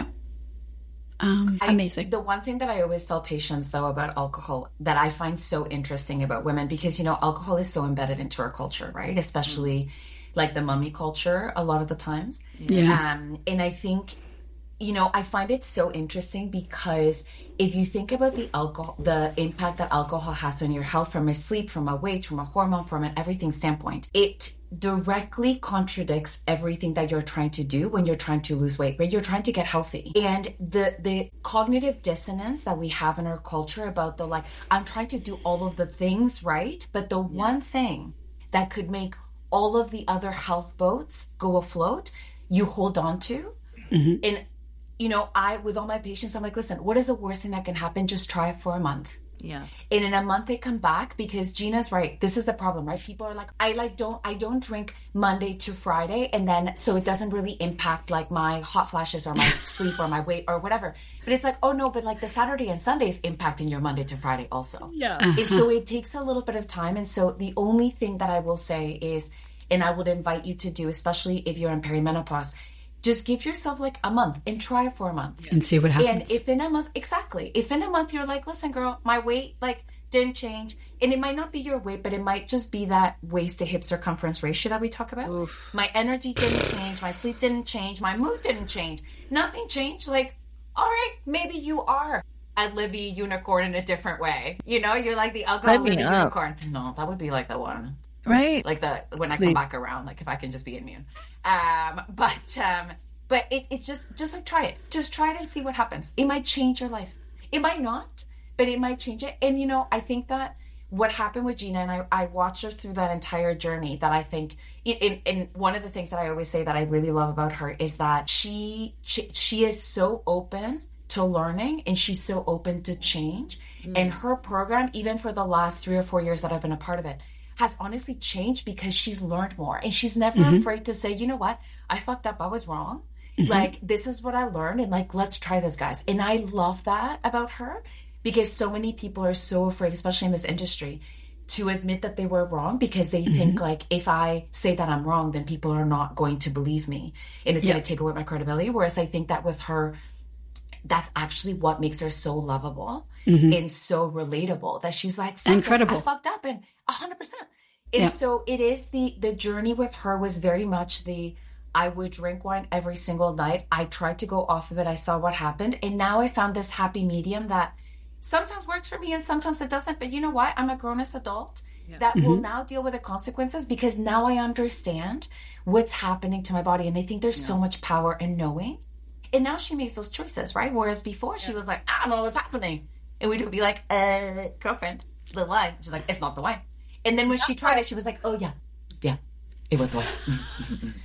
Um, I, amazing. The one thing that I always tell patients though about alcohol that I find so interesting about women, because, you know, alcohol is so embedded into our culture, right? Especially mm-hmm. like the mummy culture a lot of the times. Yeah. Um, and I think, you know, I find it so interesting because if you think about the alcohol, the impact that alcohol has on your health from a sleep, from a weight, from a hormone, from an everything standpoint, it directly contradicts everything that you're trying to do when you're trying to lose weight, right? You're trying to get healthy. And the, the cognitive dissonance that we have in our culture about the like, I'm trying to do all of the things, right? But the yeah. one thing that could make all of the other health boats go afloat, you hold on to. Mm-hmm. And you know, I, with all my patients, I'm like, listen, what is the worst thing that can happen? Just try it for a month. Yeah. And in a month they come back, because Gina's right. This is the problem, right? People are like, I like don't, I don't drink Monday to Friday. And then, so it doesn't really impact like my hot flashes or my sleep or my weight or whatever. But it's like, oh no, but like the Saturday and Sunday is impacting your Monday to Friday also. Yeah. Uh-huh. And so it takes a little bit of time. And so the only thing that I will say is, and I would invite you to do, especially if you're in perimenopause, just give yourself like a month and try it for a month. And see what happens. And if in a month, exactly. If in a month you're like, listen, girl, my weight like didn't change. And it might not be your weight, but it might just be that waist to hip circumference ratio that we talk about. Oof. My energy didn't change. My sleep didn't change. My mood didn't change. Nothing changed. Like, all right, maybe you are a Livy unicorn in a different way. You know, you're like the alcohol Livy unicorn. No, that would be like the one. Right. Like the, when I come back around, like if I can just be immune. Um, but, um, but it, it's just, just like try it. Just try it and see what happens. It might change your life. It might not, but it might change it. And, you know, I think that what happened with Gina, and I, I watched her through that entire journey, that I think, in, in one of the things that I always say that I really love about her is that she, she, she is so open to learning and she's so open to change. Mm. And her program, even for the last three or four years that I've been a part of it, has honestly changed because she's learned more. And she's never mm-hmm. afraid to say, you know what? I fucked up. I was wrong. Mm-hmm. Like, this is what I learned. And like, let's try this, guys. And I love that about her, because so many people are so afraid, especially in this industry, to admit that they were wrong, because they mm-hmm. think like, if I say that I'm wrong, then people are not going to believe me. And it's yep. going to take away my credibility. Whereas I think that with her, that's actually what makes her so lovable mm-hmm. and so relatable, that she's like, incredible. I fucked up, and a hundred percent. And yeah. so it is the, the journey with her was very much the, I would drink wine every single night. I tried to go off of it. I saw what happened. And now I found this happy medium that sometimes works for me and sometimes it doesn't. But you know what? I'm a grown-ass adult yeah. that mm-hmm. will now deal with the consequences, because now I understand what's happening to my body. And I think there's yeah. so much power in knowing. And now she makes those choices, right? Whereas before yeah. she was like, I don't know what's happening. And we'd be like, uh, girlfriend, it's the wine. She's like, it's not the wine. And then when she tried it, she was like, oh yeah, yeah, it was the wine.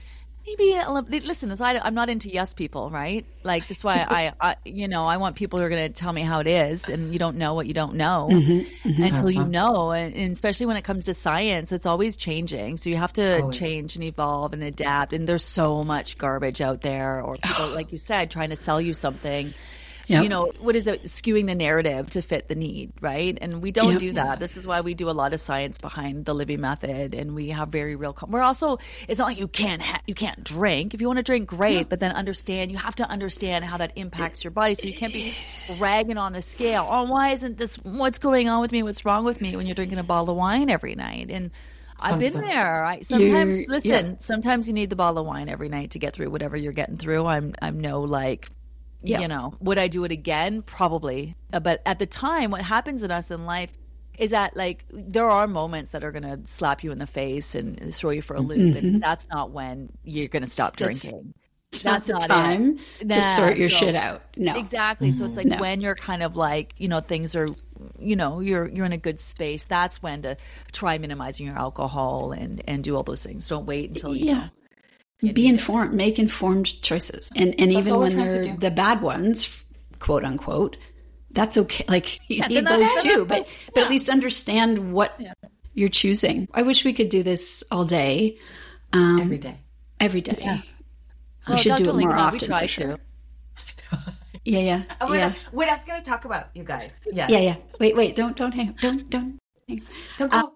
Maybe a little, listen. So I, I'm not into yes people, right? Like that's why I, I, you know, I want people who are going to tell me how it is, and you don't know what you don't know mm-hmm, mm-hmm. until you know. And, and especially when it comes to science, it's always changing. So you have to always. change and evolve and adapt. And there's so much garbage out there, or people, like you said, trying to sell you something. Yep. You know, what is it? Skewing the narrative to fit the need, right? And we don't yep. do that. This is why we do a lot of science behind the Living Method, and we have very real. Com- We're also. It's not like you can't ha- you can't drink. If you want to drink, great, yep. but then understand. You have to understand how that impacts your body. So you can't be ragging on the scale. Oh, why isn't this? What's going on with me? What's wrong with me? When you're drinking a bottle of wine every night, and I've been there. I, sometimes, you're, listen. Yeah. Sometimes you need the bottle of wine every night to get through whatever you're getting through. I'm I'm no like. Yeah. You know, would I do it again? Probably. Uh, but at the time, what happens in us in life is that, like, there are moments that are going to slap you in the face and throw you for a loop. Mm-hmm. And that's not when you're going to stop drinking. That's, that's not the time it. to nah, sort your so, shit out. No. Exactly. Mm-hmm. So it's like no. when you're kind of like, you know, things are, you know, you're you're in a good space. That's when to try minimizing your alcohol and, and do all those things. Don't wait until you yeah. know. Be informed, make informed choices. And and that's even when they're the bad ones, quote unquote, that's okay. Like you yeah, need those too, but yeah. but at least understand what yeah. you're choosing. I wish we could do this all day. Um, every day. Every day. Yeah. We well, should Doctor do it more Lincoln, often. We try for sure. yeah, yeah. What, yeah. what else can we talk about, you guys? Yes. Yeah, yeah. Wait, wait, don't don't hang don't don't hang Don't go. Uh,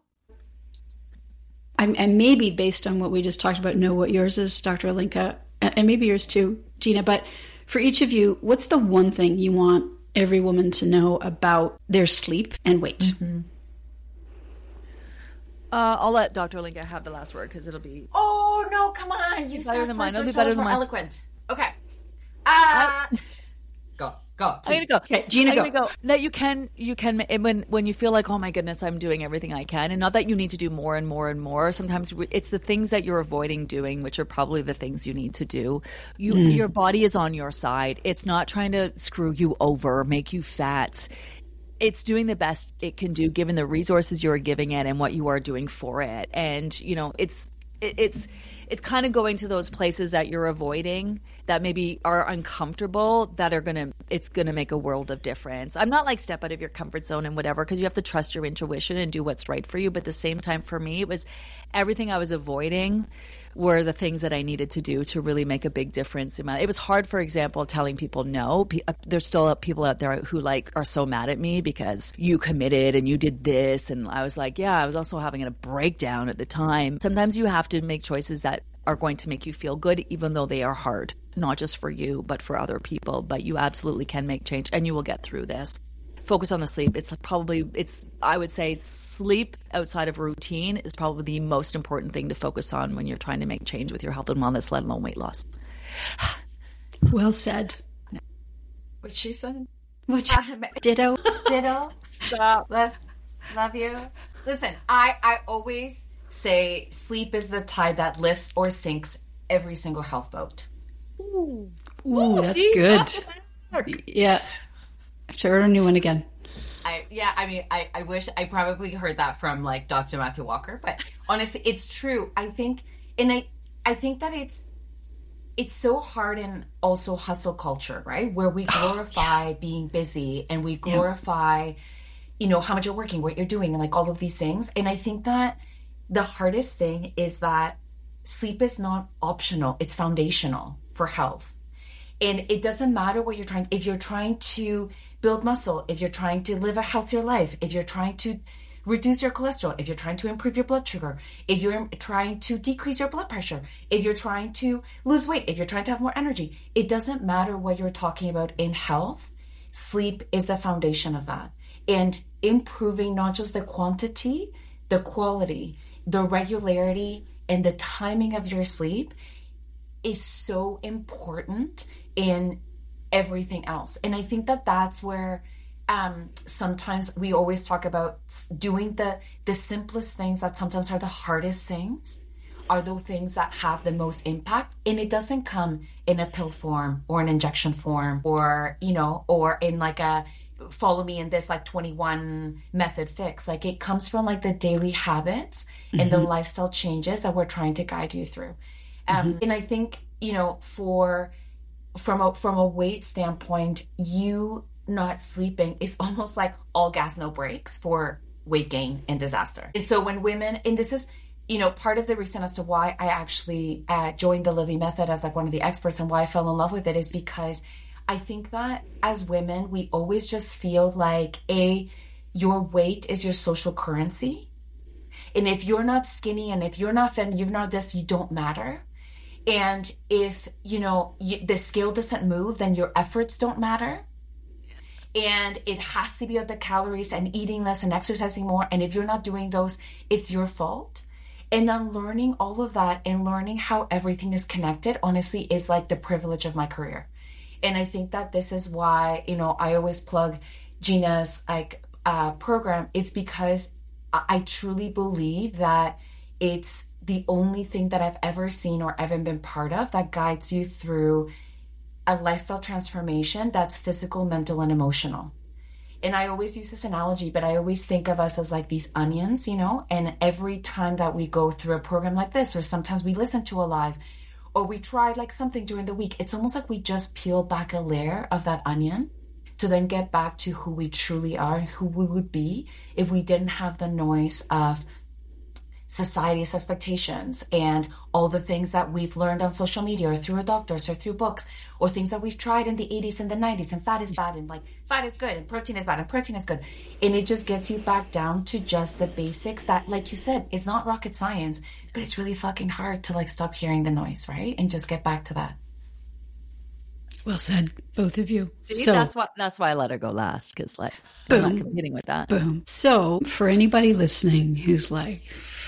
and maybe based on what we just talked about, know what yours is, Doctor Alinka, and maybe yours too, Gina. But for each of you, what's the one thing you want every woman to know about their sleep and weight? Mm-hmm. Uh, I'll let Doctor Alinka have the last word because it'll be. Oh no! Come on, you start first. It'll be better than mine. Eloquent. Okay. Ah. Uh, go. Go. Please. I'm gonna go. Okay, Gina, I'm go. Gonna go. That you can, you can, when when you feel like, oh my goodness, I'm doing everything I can, and not that you need to do more and more and more. Sometimes it's the things that you're avoiding doing, which are probably the things you need to do. You, mm. your body is on your side. It's not trying to screw you over, make you fat. It's doing the best it can do, given the resources you're giving it and what you are doing for it. And you know, it's. It's it's kind of going to those places that you're avoiding that maybe are uncomfortable that are gonna it's gonna make a world of difference. I'm not like step out of your comfort zone and whatever, because you have to trust your intuition and do what's right for you. But at the same time, for me, it was everything I was avoiding were the things that I needed to do to really make a big difference in my. It was hard, for example, telling people no. There's still people out there who like are so mad at me because you committed and you did this, and I was like, yeah, I was also having a breakdown at the time. Sometimes you have to make choices that are going to make you feel good, even though they are hard, not just for you, but for other people. But you absolutely can make change, and you will get through this. Focus on the sleep. It's probably, it's, I would say sleep outside of routine is probably the most important thing to focus on when you're trying to make change with your health and wellness, let alone weight loss. Well said. What she said? What you, ditto. Ditto. Stop. Love, love you. Listen, I, I always say sleep is the tide that lifts or sinks every single health boat. Ooh, Ooh that's see? good. Yeah. I have to order a new one again. I, yeah, I mean, I, I wish I probably heard that from like Doctor Matthew Walker, but honestly, it's true. I think, and I, I think that it's, it's so hard in also hustle culture, right? Where we glorify oh, yeah. being busy and we glorify, yeah. you know, how much you're working, what you're doing, and like all of these things. And I think that the hardest thing is that sleep is not optional. It's foundational for health. And it doesn't matter what you're trying, if you're trying to build muscle, if you're trying to live a healthier life, if you're trying to reduce your cholesterol, if you're trying to improve your blood sugar, if you're trying to decrease your blood pressure, if you're trying to lose weight, if you're trying to have more energy, it doesn't matter what you're talking about in health. Sleep is the foundation of that. And improving not just the quantity, the quality, the regularity, and the timing of your sleep is so important in everything else. And I think that that's where um, sometimes we always talk about doing the, the simplest things that sometimes are the hardest things are the things that have the most impact. And it doesn't come in a pill form or an injection form or, you know, or in like a follow me in this like twenty-one method fix. Like it comes from like the daily habits mm-hmm. and the lifestyle changes that we're trying to guide you through. Um, mm-hmm. And I think, you know, for from a, from a weight standpoint, you not sleeping is almost like all gas, no brakes for weight gain and disaster. And so when women, and this is, you know, part of the reason as to why I actually uh, joined the Livy Method as like one of the experts and why I fell in love with it is because I think that as women, we always just feel like, A, your weight is your social currency. And if you're not skinny and if you're not fit, you're not this, you don't matter. And if, you know, you, the scale doesn't move, then your efforts don't matter. And it has to be of the calories and eating less and exercising more. And if you're not doing those, it's your fault. And unlearning all of that and learning how everything is connected, honestly, is like the privilege of my career. And I think that this is why, you know, I always plug Gina's like uh, program. It's because I truly believe that it's the only thing that I've ever seen or ever been part of that guides you through a lifestyle transformation that's physical, mental, and emotional. And I always use this analogy, but I always think of us as like these onions, you know, and every time that we go through a program like this, or sometimes we listen to a live, or we try like something during the week, it's almost like we just peel back a layer of that onion to then get back to who we truly are, who we would be if we didn't have the noise of society's expectations and all the things that we've learned on social media or through our doctors or through books or things that we've tried in the eighties and the nineties, and fat is bad and like fat is good and protein is bad and protein is good. And it just gets you back down to just the basics that, like you said, it's not rocket science, but it's really fucking hard to like stop hearing the noise, right? And just get back to that. Well said, both of you. See, so, that's why that's why I let her go last, because like boom, I'm not competing with that. Boom. So for anybody listening who's like,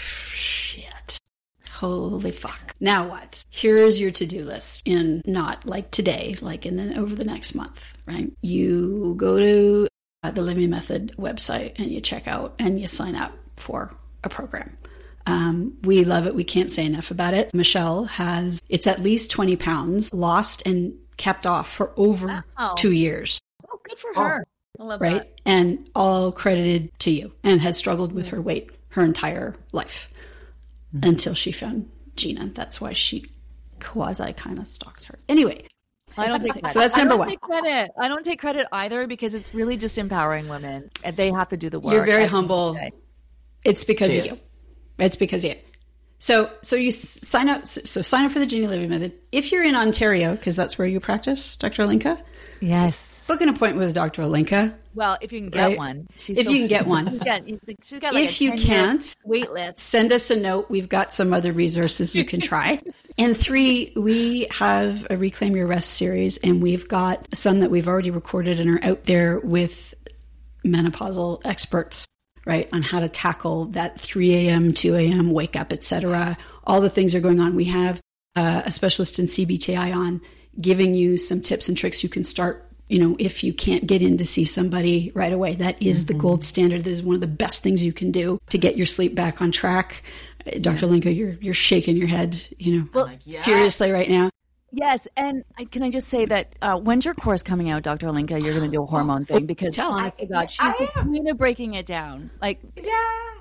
shit, holy fuck, now what? Here's your to-do list in not like today, like in the, over the next month, right? You go to uh, the Livy Method website and you check out and you sign up for a program. Um, we love it. We can't say enough about it. Michelle has, it's at least twenty pounds lost and kept off for over wow. two years. Oh, good for her. Oh, I love right? that. And all credited to you, and has struggled with her weight her entire life mm-hmm. until she found Gina. That's why she quasi kind of stalks her. Anyway. I don't take credit. So that's number I don't one. Take credit. I don't take credit either, because it's really just empowering women, and they have to do the work. You're very humble. It's because she of is. you. It's because of you. So, so you sign up. So, so sign up for the Gina Livy Method. If you're in Ontario, because that's where you practice, Doctor Alinka. Yes. Book an appointment with Doctor Alinka. Well, if you can get right? one. She's if so you can get one. She's got, she's got like if a you can't, wait list. Send us a note. We've got some other resources you can try. And three, we have a Reclaim Your Rest series, and we've got some that we've already recorded and are out there with menopausal experts, right, on how to tackle that three a.m., two a.m., wake up, et cetera. All the things are going on. We have uh, a specialist in C B T I on giving you some tips and tricks you can start, you know, if you can't get in to see somebody right away. That is mm-hmm. the gold standard. That is one of the best things you can do to get your sleep back on track. Doctor Yeah. Linka, you're you're shaking your head, you know, well, like, yes. furiously right now. Yes, and I, can I just say that uh, when's your course coming out, Doctor Alinka? You're going to do a hormone thing, because Tell honest I, to God, she's I the am. queen of breaking it down. Like, yeah.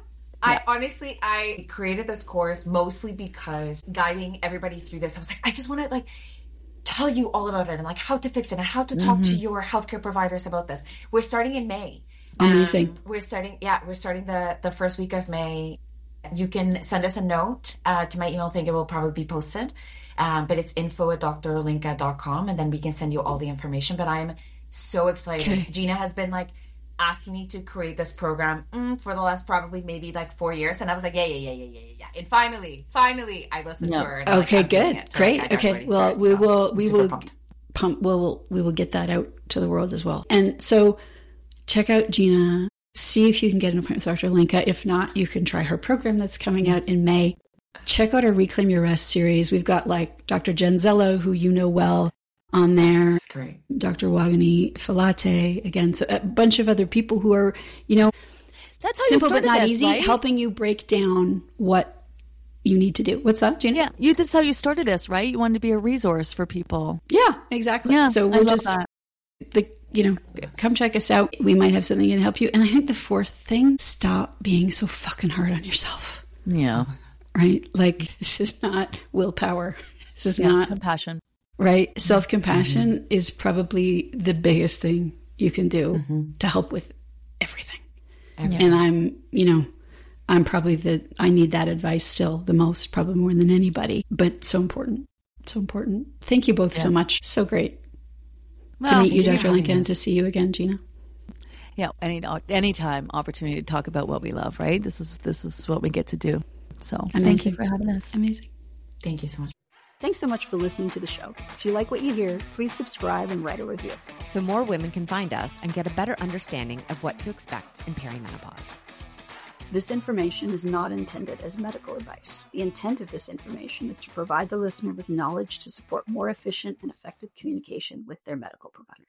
I honestly, I created this course mostly because guiding everybody through this, I was like, I just want to like tell you all about it and like how to fix it and how to talk mm-hmm. to your healthcare providers about this. We're starting in May. Amazing. Um, we're starting, yeah, we're starting the, the first week of May. You can send us a note uh, to my email. I think it will probably be posted. Um, but it's info at dr alinka dot com, and then we can send you all the information. But I'm so excited. Okay. Gina has been like asking me to create this program mm, for the last probably maybe like four years. And I was like, yeah, yeah, yeah, yeah, yeah, yeah. And finally, finally, I listened no. to her. And okay, like, good. It, Great. like, okay. Well, we so will, we will pumped. pump, we will, we will get that out to the world as well. And so check out Gina, see if you can get an appointment with Doctor Alinka. If not, you can try her program that's coming yes. out in May. Check out our Reclaim Your Rest series. We've got like Doctor Jen Zello, who you know well, on there. That's great. Doctor Wagani Filate, again, so a bunch of other people who are, you know, that's how simple you but not this, easy, right? helping you break down what you need to do. What's up, Gina? Yeah, you. This is how you started this, right? You wanted to be a resource for people. Yeah, exactly. Yeah, so we'll just, that. the you know, come check us out. We might have something to help you. And I think the fourth thing, stop being so fucking hard on yourself. Yeah. right? Like, this is not willpower. This is Yeah, not compassion. right. Self-compassion mm-hmm. is probably the biggest thing you can do mm-hmm. to help with everything. everything. And I'm, you know, I'm probably the, I need that advice still the most, probably more than anybody, but so important. So important. Thank you both yeah. so much. So great well, to meet you, Doctor Alinka, and to see you again, Gina. Yeah, any anytime opportunity to talk about what we love, right? This is this is what we get to do. So Amazing. Thank you for having us. Amazing. Thank you so much. Thanks so much for listening to the show. If you like what you hear, please subscribe and write a review, so more women can find us and get a better understanding of what to expect in perimenopause. This information is not intended as medical advice. The intent of this information is to provide the listener with knowledge to support more efficient and effective communication with their medical provider.